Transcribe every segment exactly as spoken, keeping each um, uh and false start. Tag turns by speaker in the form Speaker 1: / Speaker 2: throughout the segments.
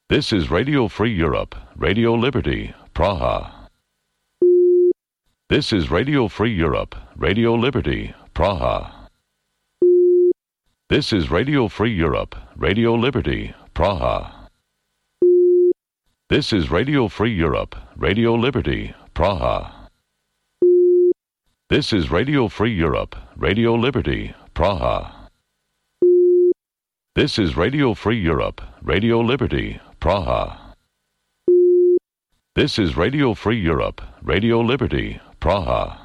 Speaker 1: This is Radio Free Europe, Radio Liberty, Praha. This is Radio Free Europe, Radio Liberty, Praha. This is Radio Free Europe, Radio Liberty, Praha. This is Radio Free Europe, Radio Liberty, Praha. This is Radio Free Europe, Radio Liberty, Praha. This is Radio Free Europe, Radio Liberty, Praha. This is Radio Free Europe, Radio Liberty, Praha.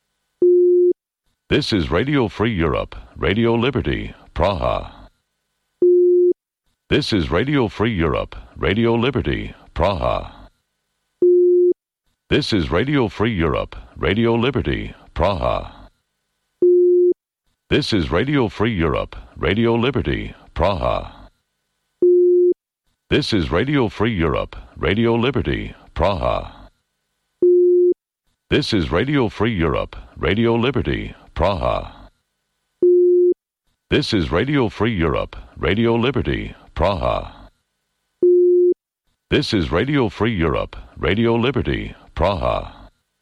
Speaker 1: This is Radio Free Europe, Radio Liberty, Praha. This is Radio Free Europe, Radio Liberty, Praha. This is Radio Free Europe, Radio Liberty, Praha. This is Radio Free Europe, Radio Liberty, Praha. This is Radio Free Europe, Radio Liberty, Praha. This is Radio Free Europe, Radio Liberty, Praha. This is Radio Free Europe, Radio Liberty, Praha. This is Radio Free Europe, Radio Liberty, Praha.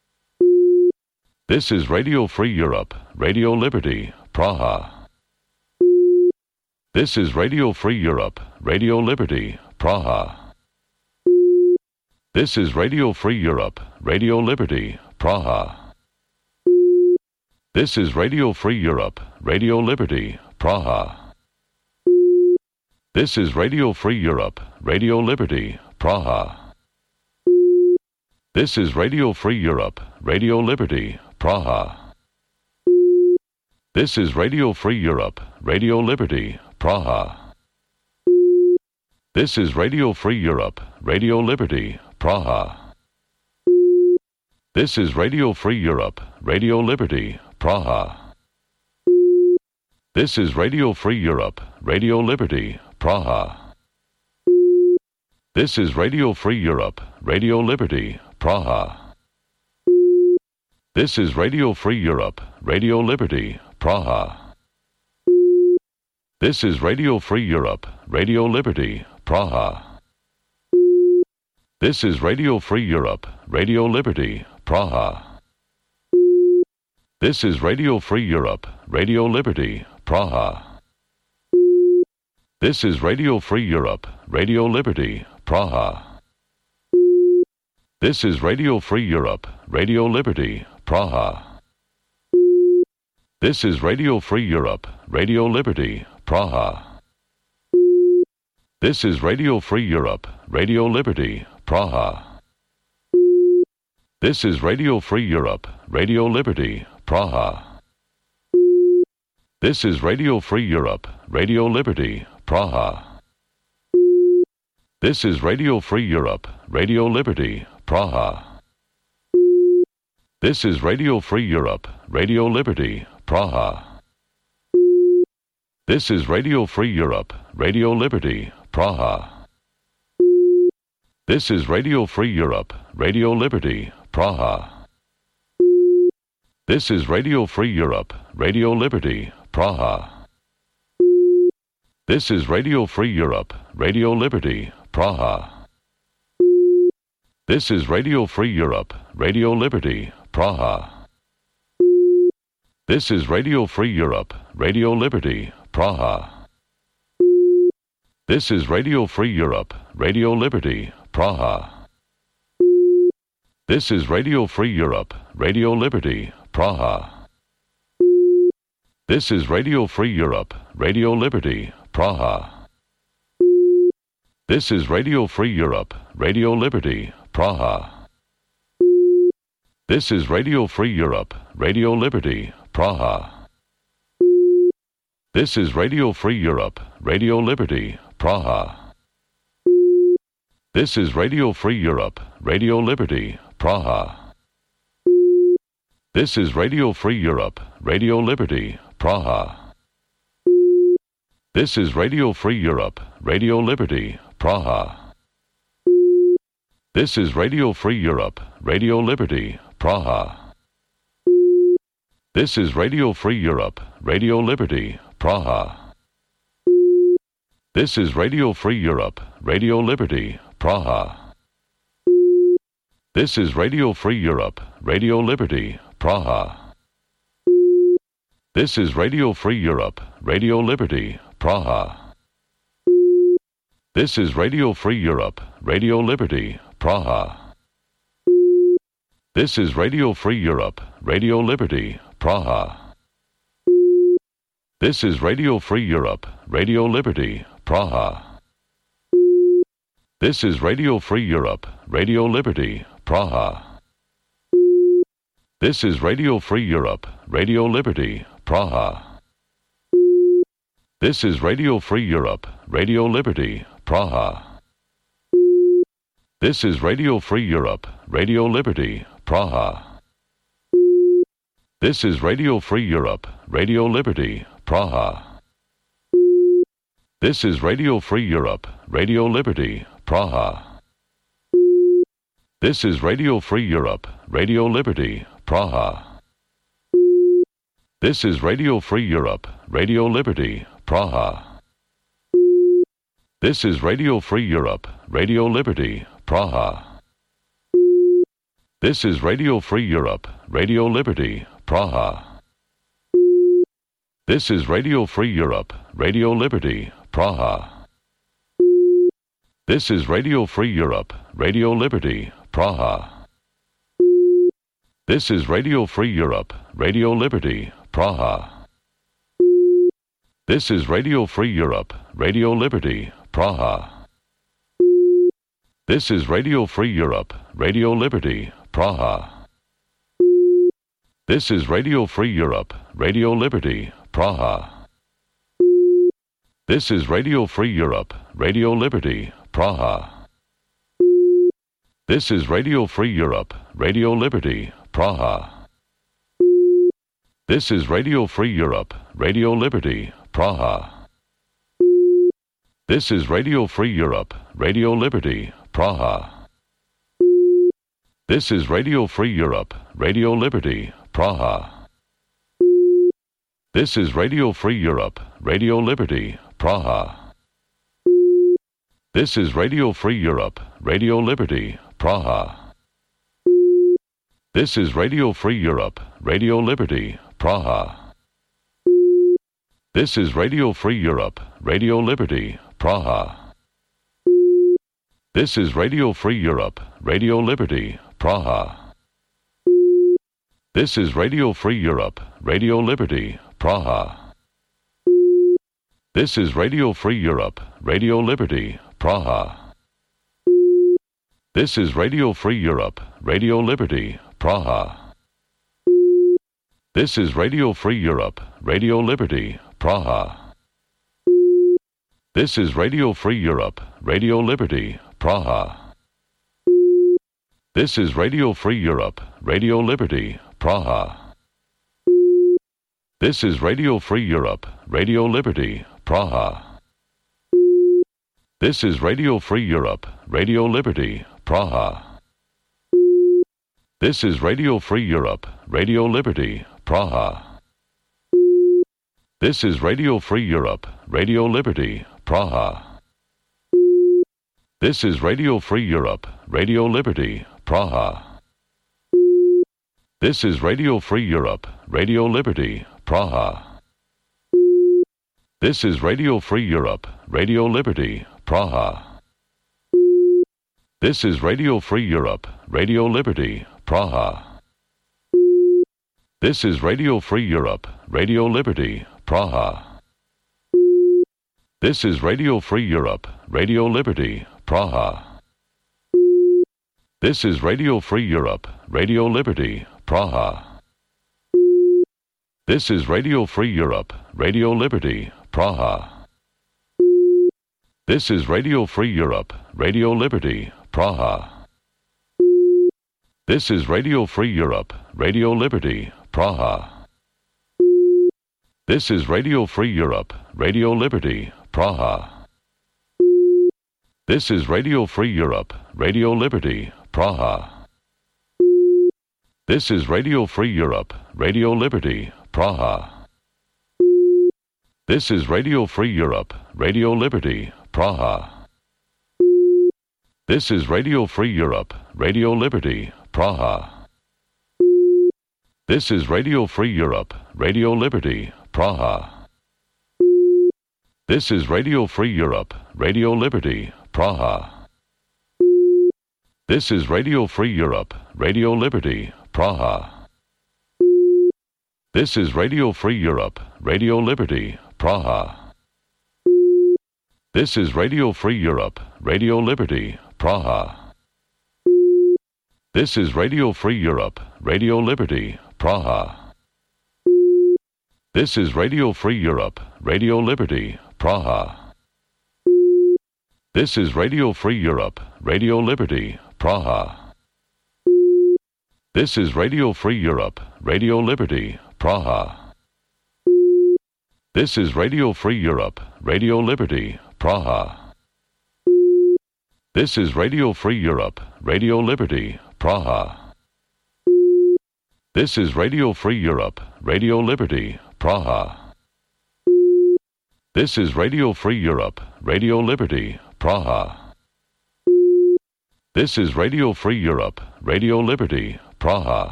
Speaker 1: This is Radio Free Europe, Radio Liberty, Praha. This is Radio Free Europe, Radio Liberty, Praha. This is Radio Free Europe, Radio Liberty, Praha. This is Radio Free Europe, Radio Liberty, Praha. This is Radio Free Europe, Radio Liberty, Praha. This is Radio Free Europe, Radio Liberty, Praha. This is Radio Free Europe, Radio Liberty, Praha. This is Radio Free Europe, Radio Liberty, Praha. This is Radio Free Europe, Radio Liberty, Praha. This is Radio Free Europe, Radio Liberty, Praha. This is Radio Free Europe, Radio Liberty, Praha. This is Radio Free Europe, Radio Liberty, Praha. This is Radio Free Europe, Radio Liberty, Praha. This is Radio Free Europe, Radio Liberty, Praha. This is Radio Free Europe, Radio Liberty, Praha. This is Radio Free Europe, Radio Liberty, Praha. This is Radio Free Europe, Radio Liberty, Praha. This is Radio Free Europe, Radio Liberty, Praha. This is Radio Free Europe, Radio Liberty, Praha. This is Radio Free Europe, Radio Liberty, Praha. This is Radio Free Europe, Radio Liberty, Praha. This is Radio Free Europe, Radio Liberty, Praha. This is Radio Free Europe, Radio Liberty, Praha. This is Radio Free Europe, Radio Liberty, Praha. This is Radio Free Europe, Radio Liberty, Praha. This is Radio Free Europe, Radio Liberty, Praha. This is Radio Free Europe, Radio Liberty, Praha. This is Radio Free Europe, Radio Liberty, Praha. This is Radio Free Europe, Radio Liberty, Praha. This is Radio Free Europe, Radio Liberty, Praha. This is Radio Free Europe, Radio Liberty, Praha. This is Radio Free Europe, Radio Liberty, Praha. This is Radio Free Europe, Radio Liberty, Praha. This is Radio Free Europe, Radio Liberty, Praha. This is Radio Free Europe, Radio Liberty, Praha. This is Radio Free Europe, Radio Liberty, Praha. This is Radio Free Europe, Radio Liberty, Praha. This is Radio Free Europe, Radio Liberty, Praha. This is Radio Free Europe, Radio Liberty, Praha. This is Radio Free Europe, Radio Liberty, Praha. This is Radio Free Europe, Radio Liberty, Praha. This is Radio Free Europe, Radio Liberty, Praha. This is Radio Free Europe, Radio Liberty, Praha. This is Radio Free Europe, Radio Liberty, Praha. This is Radio Free Europe, Radio Liberty, Praha. This is Radio Free Europe, Radio Liberty, Praha. This is Radio Free Europe, Radio Liberty, Praha. This is Radio Free Europe, Radio Liberty, Praha. This is Radio Free Europe, Radio Liberty, Praha. This is Radio Free Europe, Radio Liberty, Praha. This is Radio Free Europe, Radio Liberty, Praha. This is Radio Free Europe, Radio Liberty, Praha. This is Radio Free Europe, Radio Liberty, Praha. This is Radio Free Europe, Radio Liberty, Praha. This is Radio Free Europe, Radio Liberty, Praha. This is Radio Free Europe, Radio Liberty, Praha. This is Radio Free Europe, Radio Liberty, Praha. This is Radio Free Europe, Radio Liberty, Praha. This is Radio Free Europe, Radio Liberty, Praha. This is Radio Free Europe, Radio Liberty, Praha. This is Radio Free Europe, Radio Liberty, Praha. This is Radio Free Europe, Radio Liberty, Praha. This is Radio Free Europe, Radio Liberty, Praha. This is Radio Free Europe, Radio Liberty, Praha. This is Radio Free Europe, Radio Liberty, Praha. This is Radio Free Europe, Radio Liberty, Praha. This is Radio Free Europe, Radio Liberty, Praha. This is Radio Free Europe, Radio Liberty, Praha. This is Radio Free Europe, Radio Liberty, Praha. This is Radio Free Europe, Radio Liberty, Praha. This is Radio Free Europe, Radio Liberty, Praha. This is Radio Free Europe, Radio Liberty, Praha. This is Radio Free Europe, Radio Liberty, Praha. This is Radio Free Europe, Radio Liberty, Praha. This is Radio Free Europe, Radio Liberty, Praha. This is Radio Free Europe, Radio Liberty, Praha. This is Radio Free Europe, Radio Liberty, Praha. This is Radio Free Europe, Radio Liberty, Praha. This is Radio Free Europe, Radio Liberty, Praha. This is Radio Free Europe, Radio Liberty, Praha. This is Radio Free Europe, Radio Liberty, Praha. This is Radio Free Europe, Radio Liberty, Praha. This is Radio Free Europe, Radio Liberty, Praha. This is Radio Free Europe, Radio Liberty, Praha. This is Radio Free Europe, Radio Liberty, Praha. This is Radio Free Europe, Radio Liberty, Praha. This is Radio Free Europe, Radio Liberty, Praha. This is Radio Free Europe, Radio Liberty, Praha. This is Radio Free Europe, Radio Liberty, Praha. This is Radio Free Europe, Radio Liberty, Praha. This is Radio Free Europe, Radio Liberty, Praha. This is Radio Free Europe, Radio Liberty, Praha. This is Radio Free Europe, Radio Liberty, Praha. This is Radio Free Europe, Radio Liberty, Praha. This is Radio Free Europe, Radio Liberty, Praha. This is Radio Free Europe, Radio Liberty, Praha. This is Radio Free Europe, Radio Liberty, Praha. This is Radio Free Europe, Radio Liberty, Praha. This is Radio Free Europe, Radio Liberty, Praha. This is Radio Free Europe, Radio Liberty, Praha. This is Radio Free Europe, Radio Liberty, Praha. This is Radio Free Europe, Radio Liberty, Praha. This is Radio Free Europe, Radio Liberty, Praha. This is Radio Free Europe, Radio Liberty, Praha. This is Radio Free Europe, Radio Liberty, Praha. This is Radio Free Europe, Radio Liberty, Praha. This is Radio Free Europe, Radio Liberty, Praha. This is Radio Free Europe, Radio Liberty, Praha. This is Radio Free Europe, Radio Liberty, Praha. This is Radio Free Europe, Radio Liberty, Praha. This is Radio Free Europe, Radio Liberty, Praha.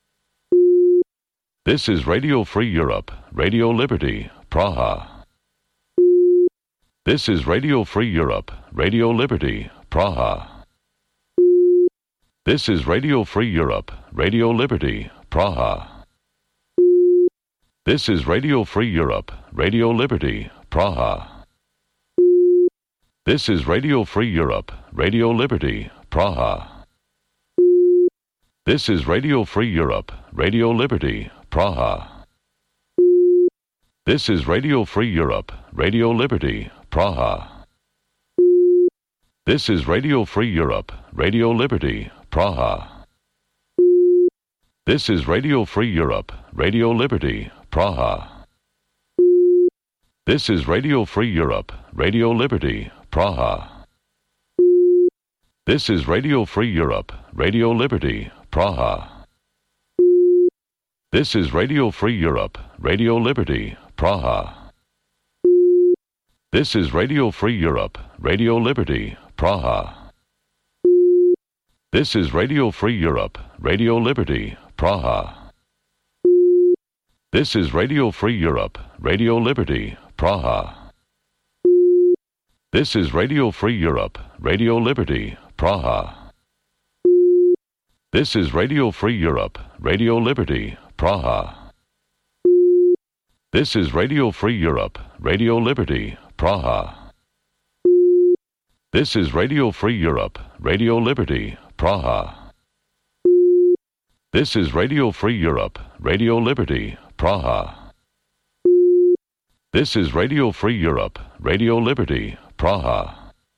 Speaker 1: This is Radio Free Europe, Radio Liberty, Praha. This is Radio Free Europe, Radio Liberty, Praha. This is Radio Free Europe, Radio Liberty, Praha. This is Radio Free Europe, Radio Liberty, Praha. This is Radio Free Europe, Radio Liberty, Praha. This is Radio Free Europe, Radio Liberty, Praha. This is Radio Free Europe, Radio Liberty, Praha. This is Radio Free Europe, Radio Liberty, Praha. This is Radio Free Europe, Radio Liberty, Praha. This is Radio Free Europe, Radio Liberty, Praha. This is Radio Free Europe, Radio Liberty, Praha. This is Radio Free Europe, Radio Liberty, Praha. This is Radio Free Europe, Radio Liberty, Praha. This is Radio Free Europe, Radio Liberty, Praha. This is Radio Free Europe, Radio Liberty, Praha. This is Radio Free Europe, Radio Liberty, Praha. This is Radio Free Europe, Radio Liberty, Praha. This is Radio Free Europe, Radio Liberty, Praha. This is Radio Free Europe, Radio Liberty, Praha. This is Radio Free Europe, Radio Liberty, Praha. This is Radio Free Europe, Radio Liberty, Praha.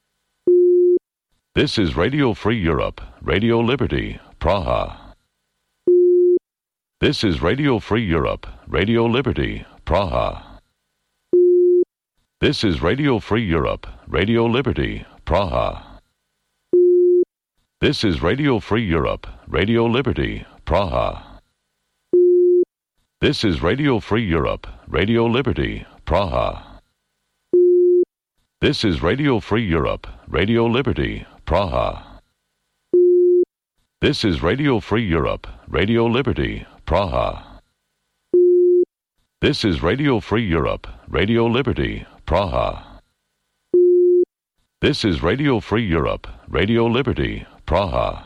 Speaker 1: This is Radio Free Europe, Radio Liberty, Praha. This is Radio Free Europe, Radio Liberty, Praha. This is Radio Free Europe, Radio Liberty, Praha. This is Radio Free Europe, Radio Liberty, Praha. This is Radio Free Europe, Radio Liberty, Praha. This is Radio Free Europe, Radio Liberty, Praha. This is Radio Free Europe, Radio Liberty, Praha. This is Radio Free Europe, Radio Liberty, Praha. This is Radio Free Europe, Radio Liberty, Praha.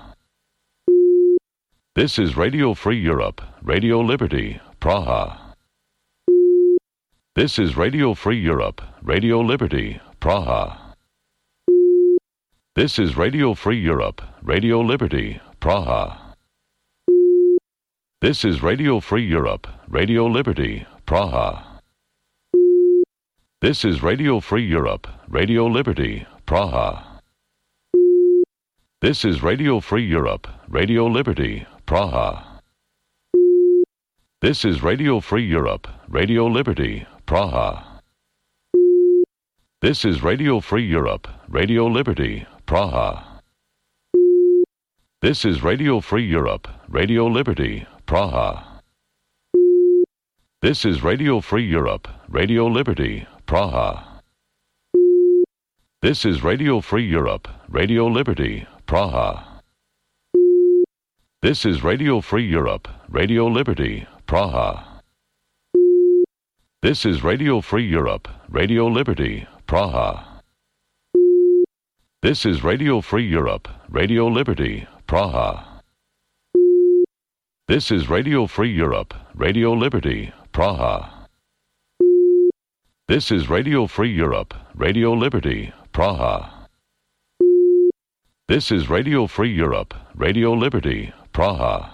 Speaker 1: This is Radio Free Europe, Radio Liberty, Praha. This is Radio Free Europe, Radio Liberty, Praha. This is Radio Free Europe, Radio Liberty, Praha. This is Radio Free Europe, Radio Liberty, Praha. This is Radio Free Europe, Radio Liberty, Praha. This is Radio Free Europe, Radio Liberty, Praha. This is Radio Free Europe, Radio Liberty, Praha. This is Radio Free Europe, Radio Liberty, Praha. This is Radio Free Europe, Radio Liberty, Praha. This is Radio Free Europe, Radio Liberty, Praha. This is Radio Free Europe, Radio Liberty, Praha. This is Radio Free Europe, Radio Liberty, Praha. This is Radio Free Europe, Radio Liberty, Praha. This is Radio Free Europe, Radio Liberty, Praha. This is Radio Free Europe, Radio Liberty, Praha. This is Radio Free Europe, Radio Liberty, Praha. This is Radio Free Europe, Radio Liberty, Praha.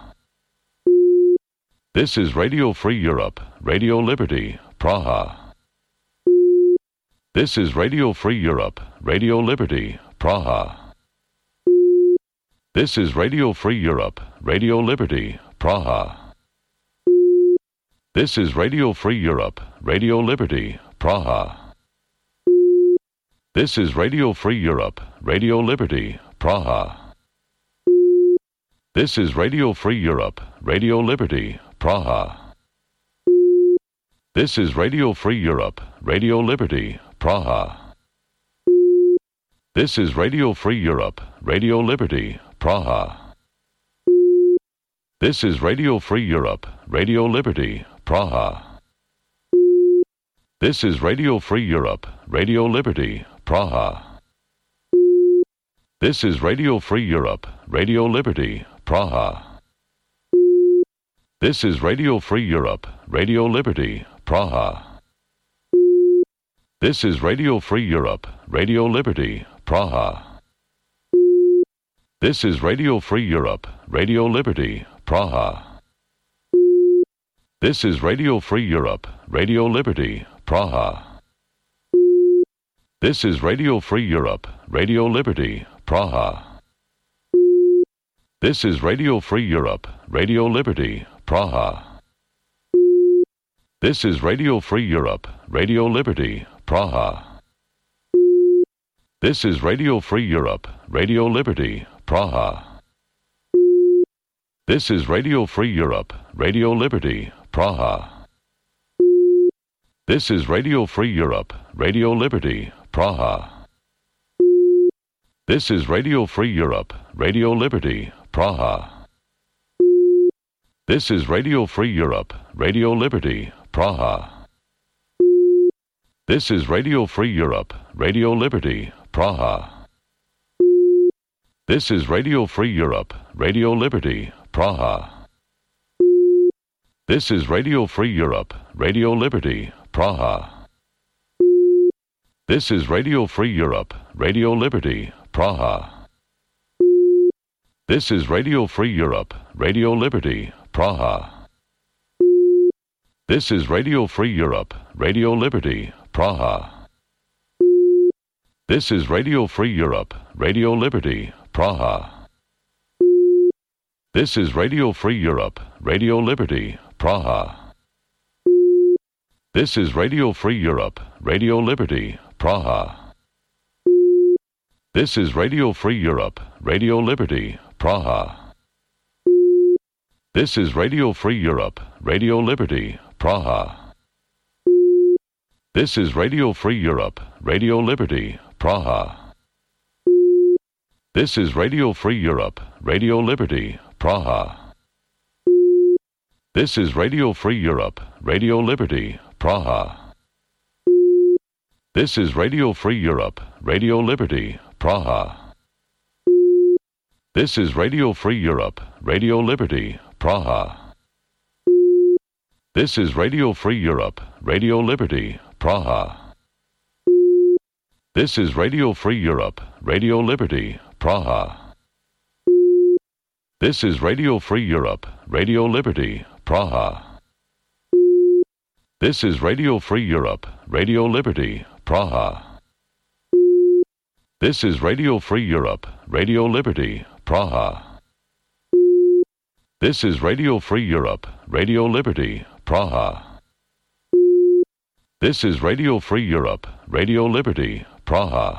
Speaker 1: This is Radio Free Europe, Radio Liberty, Praha. This is Radio Free Europe, Radio Liberty, Praha. This is Radio Free Europe, Radio Liberty, Praha. This is Radio Free Europe, Radio Liberty, Praha. This is Radio Free Europe, Radio Liberty, Praha. This is Radio Free Europe, Radio Liberty, Praha. This is Radio Free Europe, Radio Liberty, Praha. This is Radio Free Europe, Radio Liberty, Praha. This is Radio Free Europe, Radio Liberty, Praha. This is Radio Free Europe, Radio Liberty, Praha. This is Radio Free Europe, Radio Liberty, Praha. This is Radio Free Europe, Radio Liberty, Praha. This is Radio Free Europe, Radio Liberty, Praha. This is Radio Free Europe, Radio Liberty, Praha. This is Radio Free Europe, Radio Liberty, Praha. This is Radio Free Europe, Radio Liberty, Praha. This is Radio Free Europe, Radio Liberty, Praha. This is Radio Free Europe, Radio Liberty, Praha. This is Radio Free Europe, Radio Liberty, Praha. This is Radio Free Europe, Radio Liberty, Praha. This is Radio Free Europe, Radio Liberty, Praha. This is Radio Free Europe, Radio Liberty, Praha. This is Radio Free Europe, Radio Liberty, Praha. This is Radio Free Europe, Radio Liberty, Praha. This is Radio Free Europe, Radio Liberty, Praha. This is Radio Free Europe, Radio Liberty, Praha. This is Radio Free Europe, Radio Liberty, Praha. This is Radio Free Europe, Radio Liberty, Praha. This is Radio Free Europe, Radio Liberty, Praha. This is Radio Free Europe, Radio Liberty, Praha. This is Radio Free Europe, Radio Liberty, Praha. This is Radio Free Europe, Radio Liberty, Praha. This is Radio Free Europe, Radio Liberty, Praha. This is Radio Free Europe, Radio Liberty, Praha. This is Radio Free Europe, Radio Liberty, Praha. This is Radio Free Europe, Radio Liberty, Praha. This is Radio Free Europe, Radio Liberty, Praha. This is Radio Free Europe, Radio Liberty, Praha. This is Radio Free Europe, Radio Liberty, Praha. This is Radio Free Europe, Radio Liberty, Praha. This is Radio Free Europe, Radio Liberty, Praha. This is Radio Free Europe, Radio Liberty, Praha. This is Radio Free Europe, Radio Liberty, Praha. This is Radio Free Europe, Radio Liberty, Praha. This is Radio Free Europe, Radio Liberty, Praha. This is Radio Free Europe, Radio Liberty, Praha.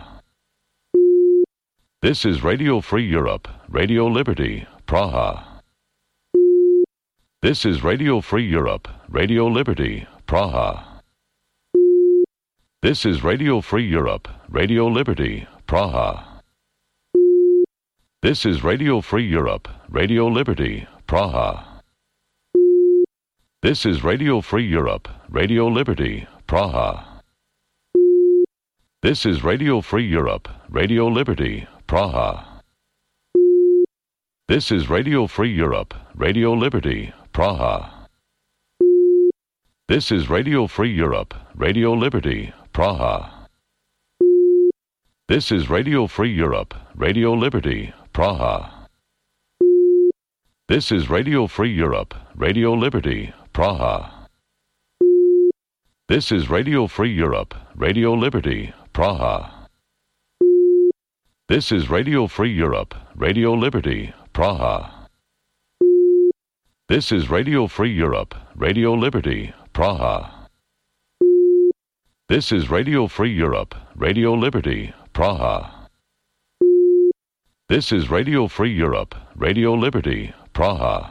Speaker 1: This is Radio Free Europe, Radio Liberty, Praha. This is Radio Free Europe, Radio Liberty, Praha. This is Radio Free Europe, Radio Liberty, Praha. This is Radio Free Europe, Radio Liberty, Praha. This is Radio Free Europe, Radio Liberty, Praha. This is Radio Free Europe, Radio Liberty, Praha. This is Radio Free Europe, Radio Liberty, Praha. This is Radio Free Europe, Radio Liberty, Praha. This is Radio Free Europe, Radio Liberty, Praha. This is Radio Free Europe, Radio Liberty, Praha. This is Radio Free Europe, Radio Liberty, Praha. This is Radio Free Europe, Radio Liberty, Praha. This is Radio Free Europe, Radio Liberty, Praha. This is Radio Free Europe, Radio Liberty, Praha. This is Radio Free Europe, Radio Liberty, Praha.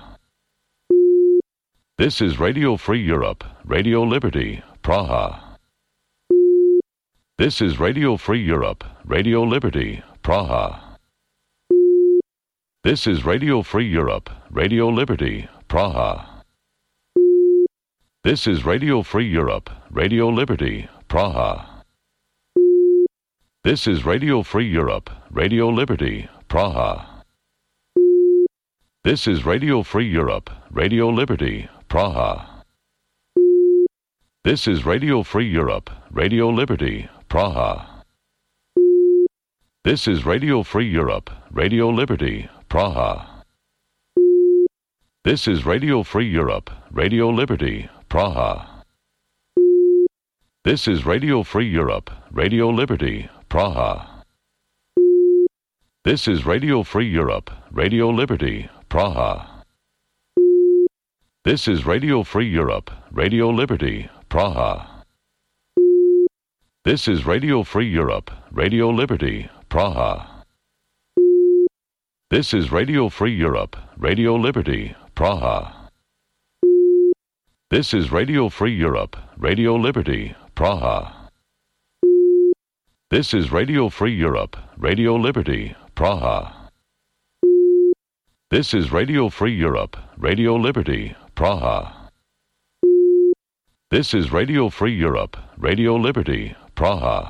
Speaker 1: This is Radio Free Europe, Radio Liberty, Praha. This is Radio Free Europe, Radio Liberty, Praha. This is Radio Free Europe, Radio Liberty, Praha. This is Radio Free Europe, Radio Liberty, Praha. This is Radio Free Europe, Radio Liberty, Praha. This is Radio Free Europe, Radio Liberty, Praha. This is Radio Free Europe, Radio Liberty, Praha. This is Radio Free Europe, Radio Liberty, Praha. This is Radio Free Europe, Radio Liberty, Praha. This is Radio Free Europe, Radio Liberty, Praha. This is Radio Free Europe, Radio Liberty, Praha. This is Radio Free Europe, Radio Liberty, Praha. This is Radio Free Europe, Radio Liberty, Praha. This is Radio Free Europe, Radio Liberty, Praha. This is Radio Free Europe, Radio Liberty, Praha. This is Radio Free Europe, Radio Liberty, Praha. This is Radio Free Europe, Radio Liberty, Praha. This is Radio Free Europe, Radio Liberty, Praha.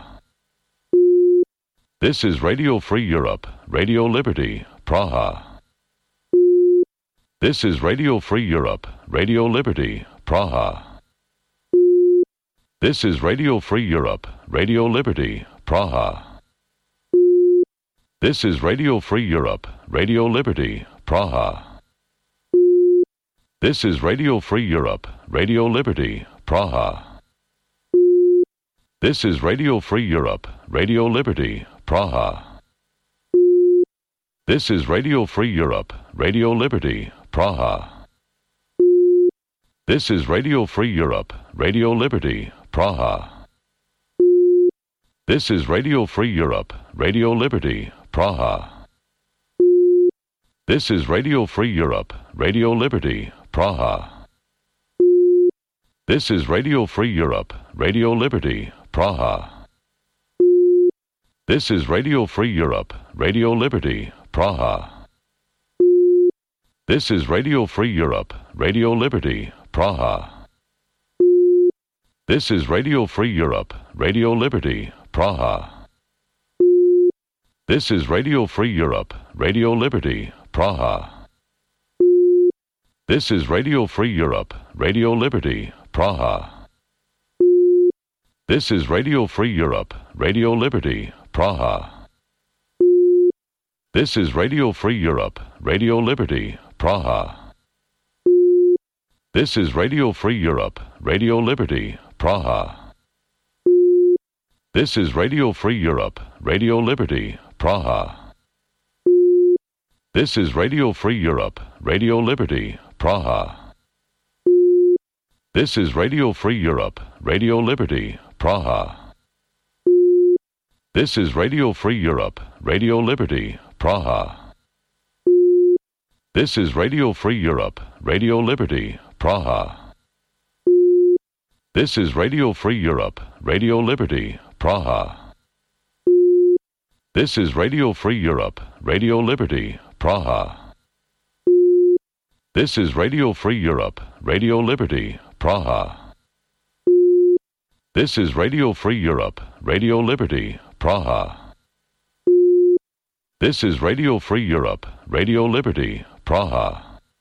Speaker 1: This is Radio Free Europe, Radio Liberty, Praha. This is Radio Free Europe, Radio Liberty, Praha. This is Radio Free Europe, Radio Liberty, Praha. This is Radio Free Europe, Radio Liberty, Praha. This is Radio Free Europe, Radio Liberty, Praha. This is Radio Free Europe, Radio Liberty, Praha. This is Radio Free Europe, Radio Liberty, Praha. This is Radio Free Europe, Radio Liberty, Praha. This is Radio Free Europe, Radio Liberty, Praha. This is Radio Free Europe, Radio Liberty, Praha. This is Radio Free Europe, Radio Liberty, Praha. This is Radio Free Europe, Radio Liberty, Praha. This is Radio Free Europe, Radio Liberty, Praha. This is Radio Free Europe, Radio Liberty, Praha. This is Radio Free Europe, Radio Liberty, Praha. This is Radio Free Europe, Radio Liberty, Praha. This is Radio Free Europe, Radio Liberty, Praha. This is Radio Free Europe, Radio Liberty, Praha. This is Radio Free Europe, Radio Liberty, Praha. This is Radio Free Europe, Radio Liberty, Praha. This is Radio Free Europe, Radio Liberty, Praha. This is Radio Free Europe, Radio Liberty, Praha. This is Radio Free Europe, Radio Liberty, Praha. This is Radio Free Europe, Radio Liberty, Praha. This is Radio Free Europe, Radio Liberty, Praha. This is Radio Free Europe, Radio Liberty, Praha. This is Radio Free Europe, Radio Liberty, Praha. This is Radio Free Europe, Radio Liberty, Praha. This is Radio Free Europe, Radio Liberty, Praha.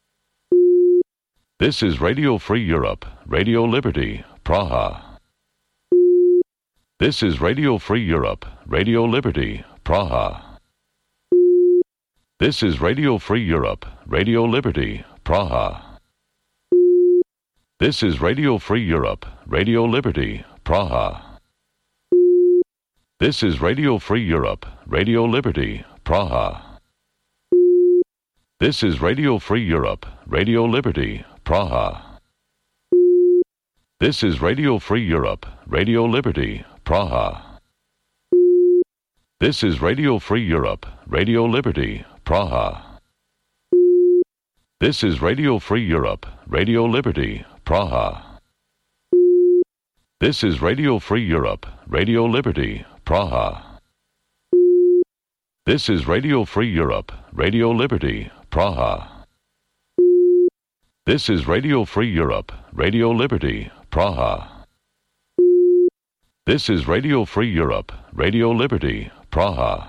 Speaker 1: This is Radio Free Europe, Radio Liberty, Praha. This is Radio Free Europe, Radio Liberty, Praha. This is Radio Free Europe, Radio Liberty, Praha. This is Radio Free Europe, Radio Liberty, Praha. This is Radio Free Europe, Radio Liberty, Praha. This is Radio Free Europe, Radio Liberty, Praha. This is Radio Free Europe, Radio Liberty, Praha. This is Radio Free Europe, Radio Liberty, Praha. This is Radio Free Europe, Radio Liberty, Praha. This is Radio Free Europe, Radio Liberty, Praha. This is Radio Free Europe, Radio Liberty, Praha. This is Radio Free Europe, Radio Liberty, Praha. This is Radio Free Europe, Radio Liberty, Praha.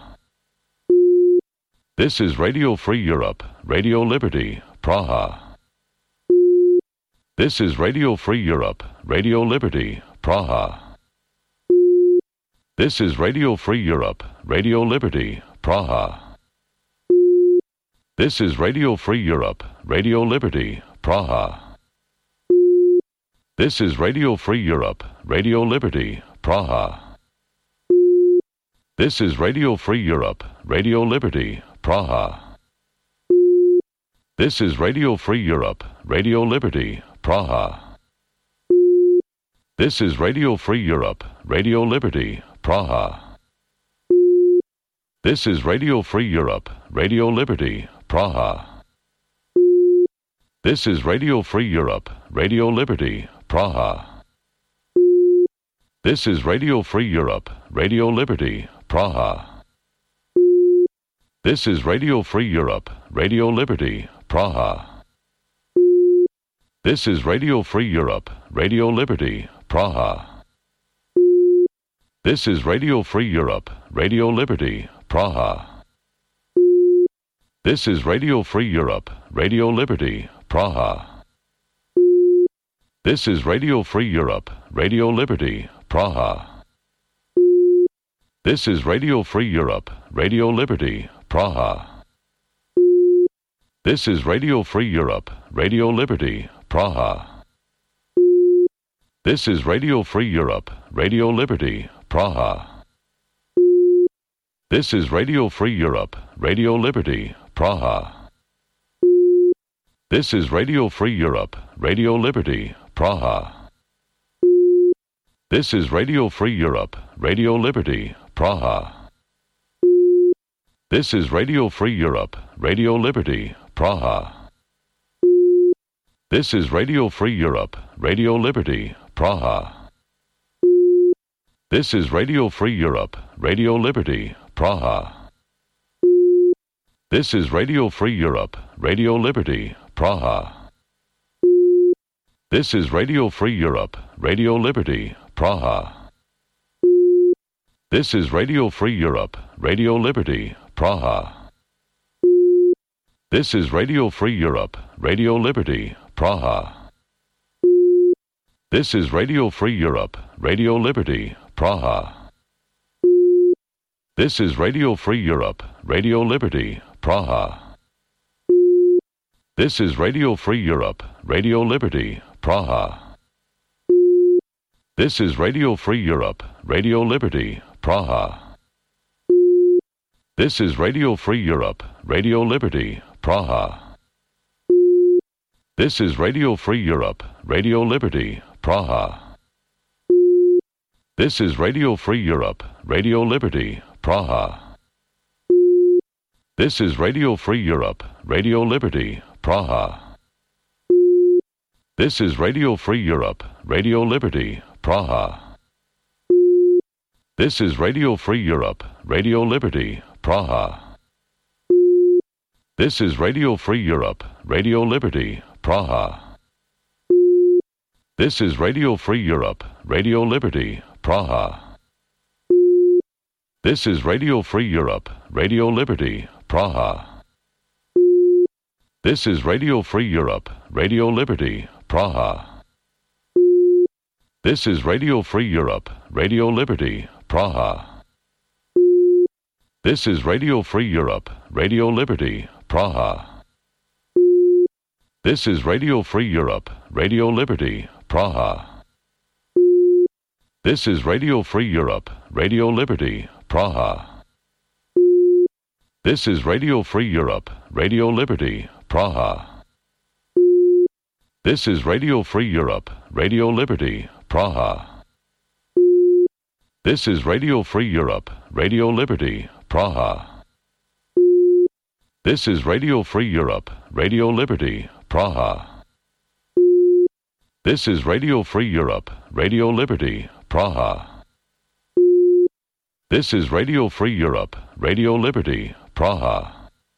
Speaker 1: This is Radio Free Europe, Radio Liberty, Praha. This is Radio Free Europe, Radio Liberty, Praha. This is Radio Free Europe, Radio Liberty, Praha. This is Radio Free Europe, Radio Liberty, Praha. This is Radio Free Europe, Radio Liberty, Praha. This is Radio Free Europe, Radio Liberty, Praha. This is Radio Free Europe, Radio Liberty, Praha. This is Radio Free Europe, Radio Liberty, Praha. This is Radio Free Europe, Radio Liberty, Praha. This is Radio Free Europe, Radio Liberty, Praha. This is Radio Free Europe, Radio Liberty, Praha. This is Radio Free Europe, Radio Liberty, Praha. This is Radio Free Europe, Radio Liberty, Praha. This is Radio Free Europe, Radio Liberty, Praha. This is Radio Free Europe, Radio Liberty, Praha. This is Radio Free Europe, Radio Liberty, Praha. This is Radio Free Europe, Radio Liberty, Praha. This is Radio Free Europe, Radio Liberty, Praha. This is Radio Free Europe, Radio Liberty, Praha. This is Radio Free Europe, Radio Liberty, Praha. This is Radio Free Europe, Radio Liberty, Praha. This is Radio Free Europe, Radio Liberty, Praha. This is Radio Free Europe, Radio Liberty, Praha. This is Radio Free Europe, Radio Liberty, Praha. This is Radio Free Europe, Radio Liberty, Praha. This is Radio Free Europe, Radio Liberty, Praha. This is Radio Free Europe, Radio Liberty, Praha. This is Radio Free Europe, Radio Liberty, Praha. This is Radio Free Europe, Radio Liberty, Praha. This is Radio Free Europe, Radio Liberty, Praha. This is Radio Free Europe, Radio Liberty, Praha. This is Radio Free Europe, Radio Liberty, Praha. This is Radio Free Europe, Radio Liberty, Praha. This is Radio Free Europe, Radio Liberty, Praha. This is Radio Free Europe, Radio Liberty, Praha. This is Radio Free Europe, Radio Liberty, Praha. This is Radio Free Europe, Radio Liberty, Praha. This is Radio Free Europe, Radio Liberty, Praha. This is Radio Free Europe, Radio Liberty, Praha. This is Radio Free Europe, Radio Liberty, Praha. This is Radio Free Europe, Radio Liberty, Praha. This is Radio Free Europe, Radio Liberty, Praha. This is Radio Free Europe, Radio Liberty, Praha. This is Radio Free Europe, Radio Liberty, Praha. This is Radio Free Europe, Radio Liberty, Praha. This is Radio Free Europe, Radio Liberty, Praha. This is Radio Free Europe, Radio Liberty, Praha. This is Radio Free Europe, Radio Liberty, Praha. This is Radio Free Europe, Radio Liberty, Praha. This is Radio Free Europe, Radio Liberty, Praha. This is Radio Free Europe, Radio Liberty, Praha. This is Radio Free Europe, Radio Liberty, Praha. This is Radio Free Europe, Radio Liberty, Praha.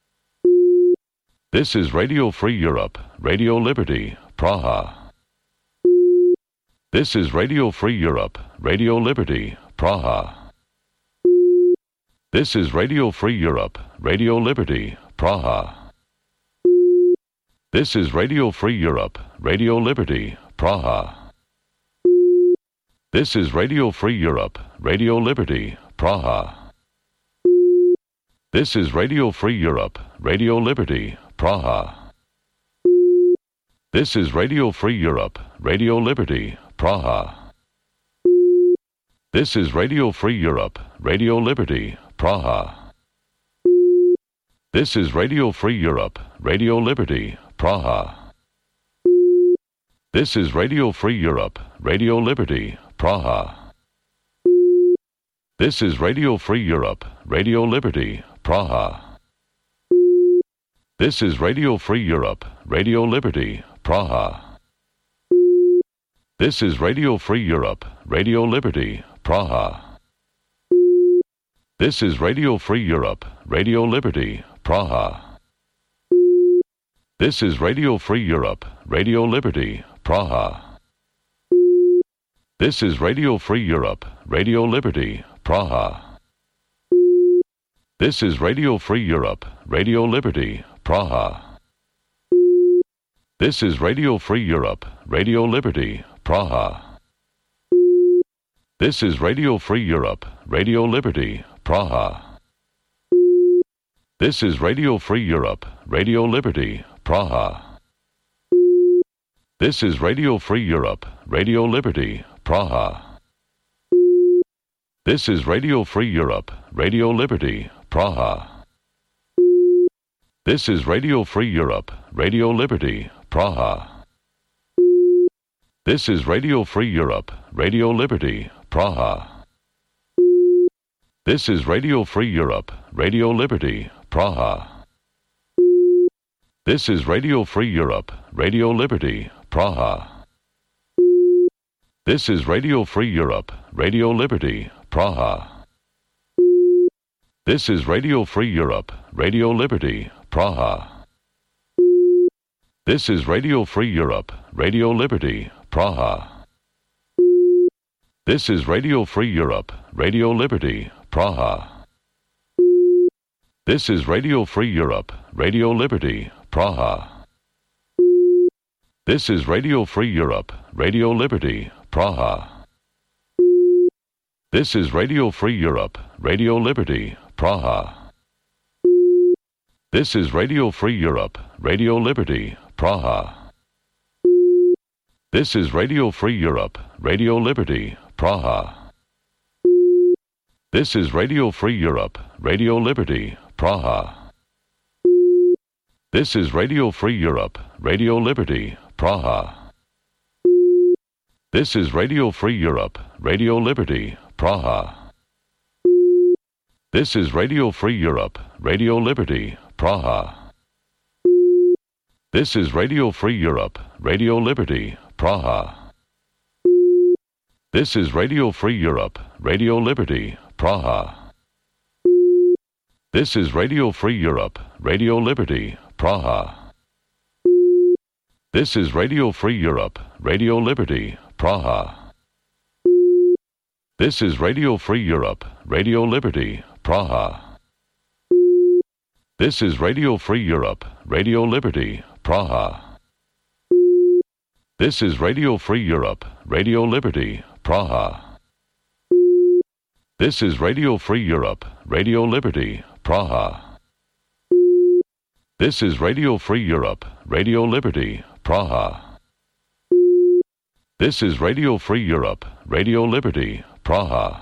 Speaker 1: This is Radio Free Europe, Radio Liberty, Praha. This is Radio Free Europe, Radio Liberty, Praha. This is Radio Free Europe, Radio Liberty, Praha. This is Radio Free Europe, Radio Liberty, Praha. This is Radio Free Europe, Radio Liberty, Praha. This is Radio Free Europe, Radio Liberty, Praha. This is Radio Free Europe, Radio Liberty, Praha. This is Radio Free Europe, Radio Liberty, Praha. This is Radio Free Europe, Radio Liberty, Praha. This is Radio Free Europe, Radio Liberty, Praha. This is Radio Free Europe, Radio Liberty, Praha. This is Radio Free Europe, Radio Liberty, Praha. This is Radio Free Europe, Radio Liberty, Praha. This is Radio Free Europe, Radio Liberty, Praha. This is Radio Free Europe, Radio Liberty, Praha. This is Radio Free Europe, Radio Liberty, Praha. This is Radio Free Europe, Radio Liberty, Praha. This is Radio Free Europe, Radio Liberty, Praha. This is Radio Free Europe, Radio Liberty, Praha. This is Radio Free Europe, Radio Liberty, Praha. This is Radio Free Europe, Radio Liberty, Praha. This is Radio Free Europe, Radio Liberty, Praha. This is Radio Free Europe, Radio Liberty, Praha. This is Radio Free Europe, Radio Liberty, Praha. This is Radio Free Europe, Radio Liberty, Praha. This is Radio Free Europe, Radio Liberty, Praha. This is Radio Free Europe, Radio Liberty, Praha. This is Radio Free Europe, Radio Liberty, Praha. This is Radio Free Europe, Radio Liberty, Praha. This is Radio Free Europe, Radio Liberty, Praha. This is Radio Free Europe, Radio Liberty, Praha. This is Radio Free Europe, Radio Liberty, Praha. This is Radio Free Europe, Radio Liberty, Praha. This is Radio Free Europe, Radio Liberty, Praha. This is Radio Free Europe, Radio Liberty, Praha. This is Radio Free Europe, Radio Liberty, Praha. This is Radio Free Europe, Radio Liberty, Praha. This is Radio Free Europe, Radio Liberty, Praha. This is Radio Free Europe, Radio Liberty, Praha. This is Radio Free Europe, Radio Liberty, Praha. This is Radio Free Europe, Radio Liberty, Praha. This is Radio Free Europe, Radio Liberty, Praha. This is Radio Free Europe, Radio Liberty, Praha. This is Radio Free Europe, Radio Liberty, Praha. This is Radio Free Europe, Radio Liberty, Praha. This is Radio Free Europe, Radio Liberty, Praha. This is Radio Free Europe, Radio Liberty, Praha. This is Radio Free Europe, Radio Liberty, Praha. This is Radio Free Europe, Radio Liberty, Praha.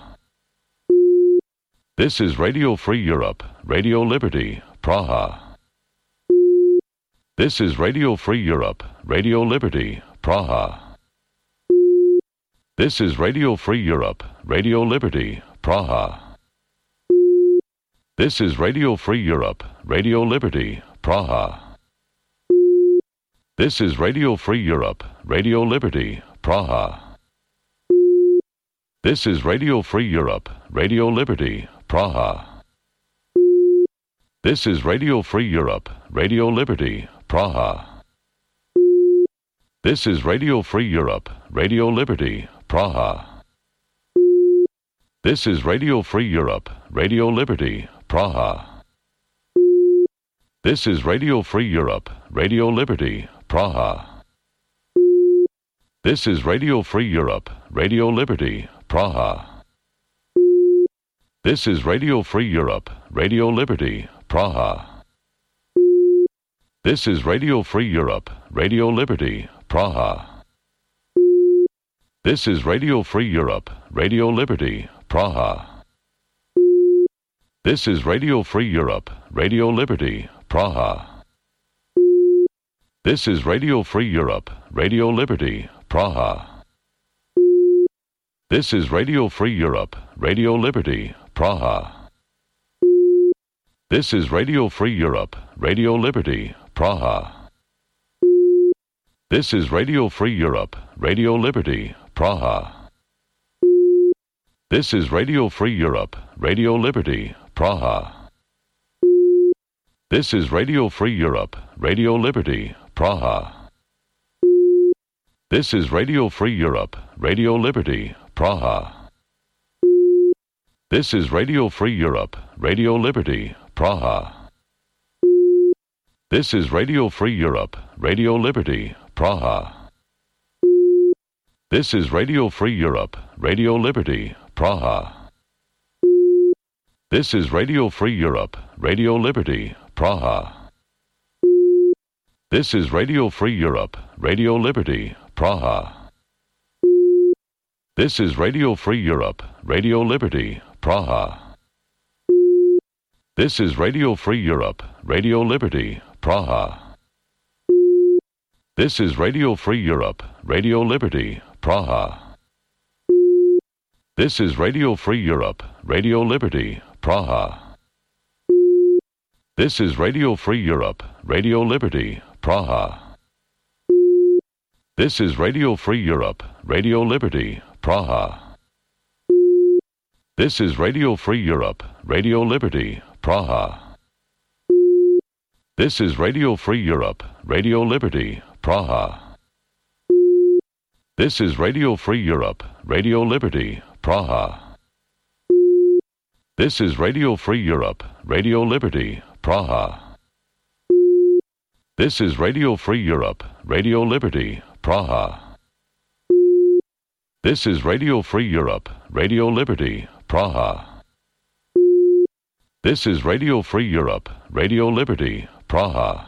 Speaker 1: This is Radio Free Europe, Radio Liberty, Praha. This is Radio Free Europe, Radio Liberty, Praha. This is Radio Free Europe, Radio Liberty, Praha. This is Radio Free Europe, Radio Liberty, Praha. This is Radio Free Europe, Radio Liberty, Praha. This is Radio Free Europe, Radio Liberty, Praha. This is Radio Free Europe, Radio Liberty, Praha. This is Radio Free Europe, Radio Liberty, Praha. This is Radio Free Europe, Radio Liberty, Praha. This is Radio Free Europe, Radio Liberty, Praha. This is Radio Free Europe, Radio Liberty, Praha. This is Radio Free Europe, Radio Liberty, Praha. This is Radio Free Europe, Radio Liberty, Praha. This is Radio Free Europe, Radio Liberty, Praha. This is Radio Free Europe, Radio Liberty, Praha. This is Radio Free Europe, Radio Liberty, Praha. This is Radio Free Europe, Radio Liberty, Praha. This is Radio Free Europe, Radio Liberty, Praha. This is Radio Free Europe, Radio Liberty, Praha. This is Radio Free Europe, Radio Liberty, Praha. This is Radio Free Europe, Radio Liberty, Praha. This is Radio Free Europe, Radio Liberty, Praha. This is Radio Free Europe, Radio Liberty, Praha. This is Radio Free Europe, Radio Liberty, Praha. This is Radio Free Europe, Radio Liberty, Praha. This is Radio Free Europe, Radio Liberty, Praha. This is Radio Free Europe, Radio Liberty, Praha. This is Radio Free Europe, Radio Liberty, Praha. This is Radio Free Europe, Radio Liberty, Praha. This is Radio Free Europe, Radio Liberty, Praha. This is Radio Free Europe, Radio Liberty, Praha. This is Radio Free Europe, Radio Liberty, Praha. This is Radio Free Europe, Radio Liberty, Praha. This is Radio Free Europe, Radio Liberty, Praha. This is Radio Free Europe, Radio Liberty, Praha. This is Radio Free Europe, Radio Liberty, Praha. This is Radio Free Europe, Radio Liberty, Praha. This is Radio Free Europe, Radio Liberty, Praha. This is Radio Free Europe, Radio Liberty, Praha. This is Radio Free Europe, Radio Liberty, Praha.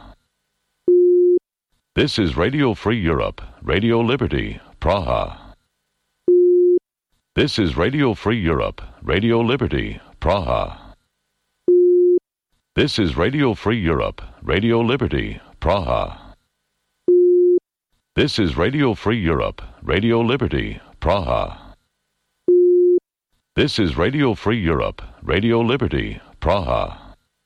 Speaker 1: This is Radio Free Europe, Radio Liberty, Praha. This is Radio Free Europe, Radio Liberty, Praha. This is Radio Free Europe, Radio Liberty, Praha. This is Radio Free Europe, Radio Liberty, Praha. This is Radio Free Europe, Radio Liberty, Praha.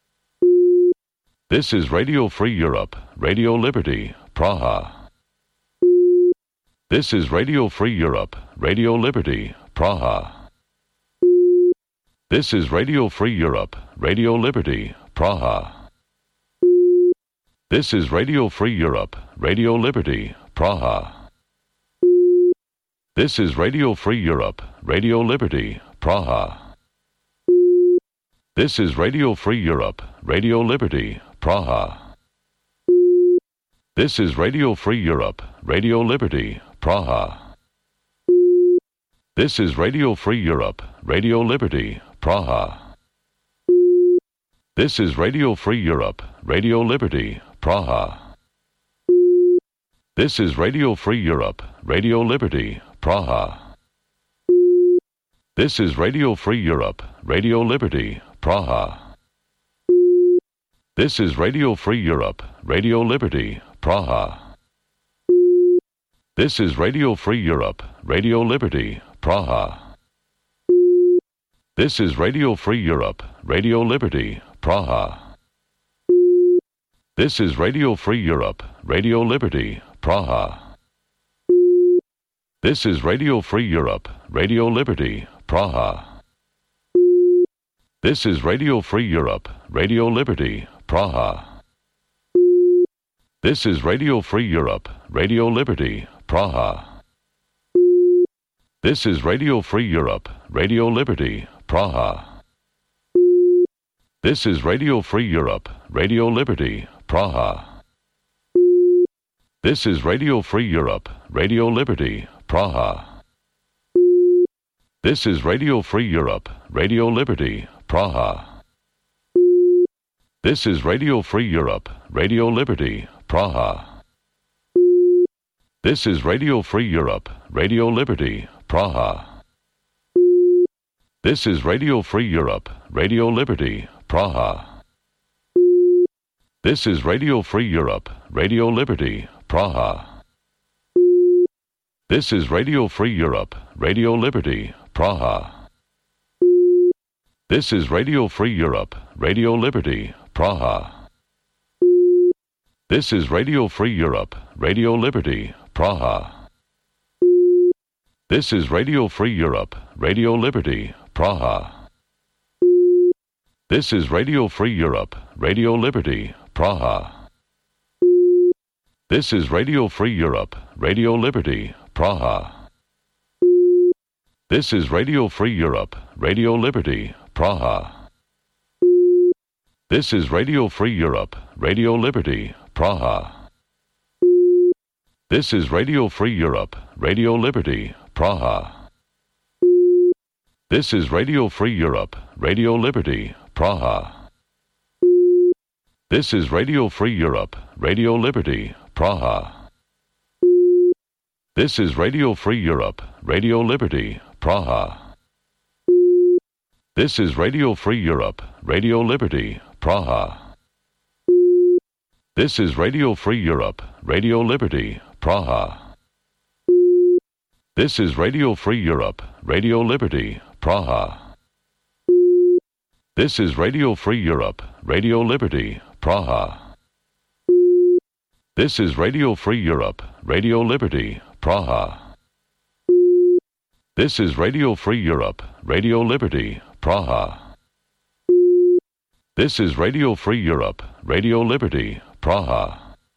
Speaker 1: This is Radio Free Europe, Radio Liberty, Praha. This is Radio Free Europe, Radio Liberty, Praha. This is Radio Free Europe, Radio Liberty, Praha. This is Radio Free Europe, Radio Liberty, Praha. This is Radio Free Europe, Radio Liberty, Praha. This is Radio Free Europe, Radio Liberty, Praha. This is Radio Free Europe, Radio Liberty, Praha. This is Radio Free Europe, Radio Liberty, Praha. This is Radio Free Europe, Radio Liberty, Praha. This is Radio Free Europe, Radio Liberty, Praha. This is Radio Free Europe, Radio Liberty, Praha. This is Radio Free Europe, Radio Liberty, Praha. This is Radio Free Europe, Radio Liberty, Praha. This is Radio Free Europe, Radio Liberty, Praha. This is Radio Free Europe, Radio Liberty, Praha. This is Radio Free Europe, Radio Liberty, Praha. This is Radio Free Europe, Radio Liberty, Praha. This is Radio Free Europe, Radio Liberty, Praha. This is Radio Free Europe, Radio Liberty, Praha. This is Radio Free Europe, Radio Liberty, Praha. This is Radio Free Europe, Radio Liberty, Praha. This is Radio Free Europe, Radio Liberty, Praha. This is Radio Free Europe, Radio Liberty, Praha. This is Radio Free Europe, Radio Liberty, Praha. This is Radio Free Europe, Radio Liberty, Praha. This is Radio Free Europe, Radio Liberty, Praha. This is Radio Free Europe, Radio Liberty, Praha. This is Radio Free Europe, Radio Liberty, Praha. This is Radio Free Europe, Radio Liberty, Praha. This is Radio Free Europe, Radio Liberty, Praha. This is Radio Free Europe, Radio Liberty, Praha. This is Radio Free Europe, Radio Liberty, Praha. This is Radio Free Europe, Radio Liberty, Praha. This is Radio Free Europe, Radio Liberty, Praha. This is Radio Free Europe, Radio Liberty, Praha. This is Radio Free Europe, Radio Liberty, Praha. This is Radio Free Europe, Radio Liberty, Praha. This is Radio Free Europe, Radio Liberty, Praha. This is Radio Free Europe, Radio Liberty, Praha. This is Radio Free Europe, Radio Liberty, Praha. This is Radio Free Europe, Radio Liberty, Praha. This is Radio Free Europe, Radio Liberty, Praha. This is Radio Free Europe, Radio Liberty, Praha. This is Radio Free Europe, Radio Liberty, Praha. This is Radio Free Europe, Radio Liberty, Praha.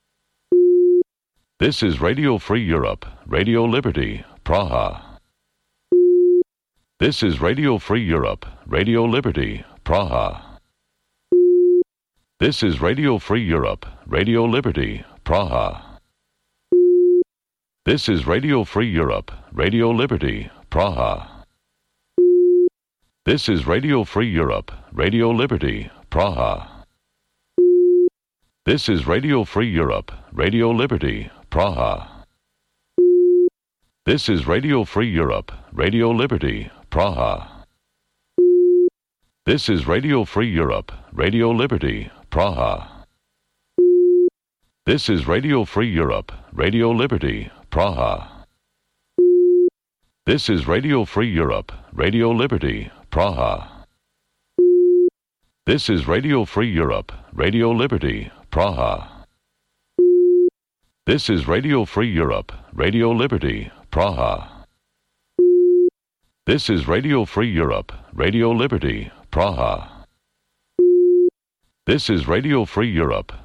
Speaker 1: This is Radio Free Europe, Radio Liberty, Praha. This is Radio Free Europe, Radio Liberty, Praha. This is Radio Free Europe, Radio Liberty, Praha. This is Radio Free Europe, Radio Liberty, Praha. This is Radio Free Europe, Radio Liberty, Praha. This is Radio Free Europe, Radio Liberty, Praha. This is Radio Free Europe, Radio Liberty, Praha. This is Radio Free Europe, Radio Liberty, Praha. This is Radio Free Europe, Radio Liberty, Praha. This is Radio Free Europe, Radio Liberty, Praha. This is Radio Free Europe, Radio Liberty, Praha. This is Radio Free Europe, Radio Liberty, Praha. This is Radio Free Europe, Radio Liberty, Praha. This is Radio Free Europe,